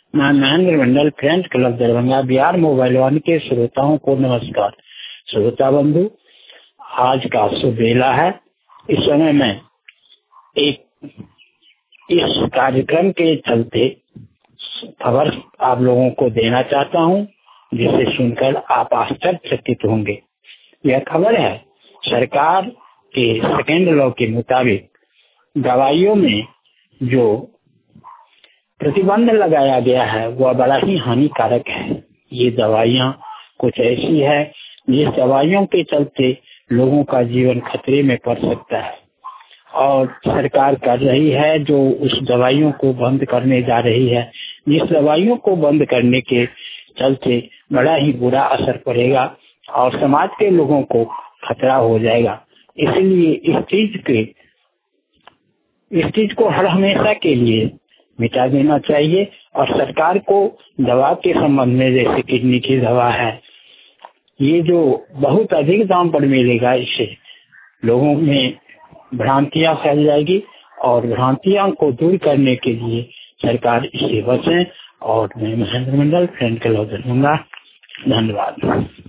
मैं Mahendra Mandal, friends club Darbhanga, Bihar mobile one के श्रोताओं को नमस्कार। श्रोता बंधु, आज का शुभ बेला है। इस समय मैं इस कार्यक्रम के चलते खबर आप लोगों को देना चाहता हूं, जिसे सुनकर आप आश्चर्यचकित होंगे। यह खबर है, सरकार के सेकेंड लॉ के मुताबिक दवाइयों में जो प्रतिबंध लगाया गया है वह बड़ा ही हानिकारक है। ये दवाइयाँ कुछ ऐसी है जिस दवाइयों के चलते लोगों का जीवन खतरे में पड़ सकता है, और सरकार कर रही है जो उस दवाइयों को बंद करने जा रही है, जिस दवाइयों को बंद करने के चलते बड़ा ही बुरा असर पड़ेगा और समाज के लोगों को खतरा हो जाएगा। इसलिए इस चीज को हर हमेशा के लिए मिटा देना चाहिए, और सरकार को दवा के संबंध में, जैसे किडनी की दवा है, ये जो बहुत अधिक दाम पर मिलेगा, इससे लोगों में भ्रांतियां फैल जाएगी, और भ्रांतियां को दूर करने के लिए सरकार इससे बचे। और मैं महेंद्र मंडल, फ्रेंड क्लब दरभंगा, धन्यवाद।